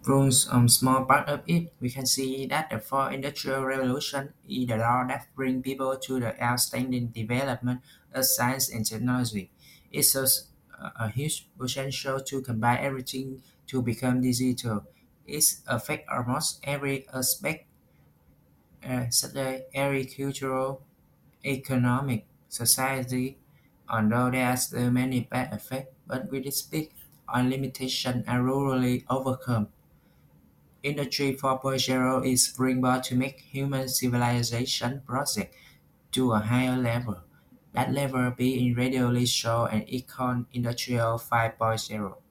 Rules small part of it, we can see that the fourth industrial revolution is the law that bring people to the outstanding development of science and technology. It shows a huge potential to combine everything to become digital. It affects almost every aspect, such as agricultural, economic, society. Although there are still many bad effects, but with its big on limitation are rarely overcome. Industry 4.0 is springboard to make human civilization progress to a higher level. That level being radially shown and Econ Industrial 5.0.